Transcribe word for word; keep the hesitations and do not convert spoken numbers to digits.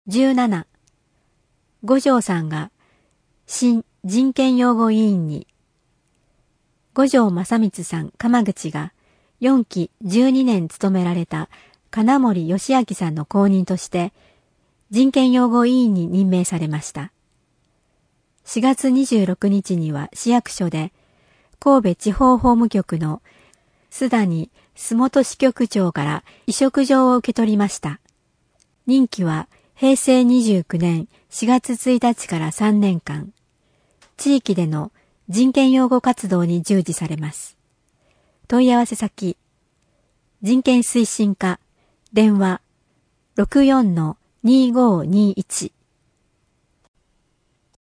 じゅうなな、五条さんが新人権擁護委員に、五条正光さん鎌口がよんきじゅうにねん務められた金森義明さんの後任として人権擁護委員に任命されました。しがつにじゅうろくにちには市役所で神戸地方法務局の須谷洲本支局長から委嘱状を受け取りました。任期はへいせいにじゅうきゅうねんしがつついたちからさんねんかん、地域での人権擁護活動に従事されます。問い合わせ先、人権推進課、電話 ろくよんのにごーにーいち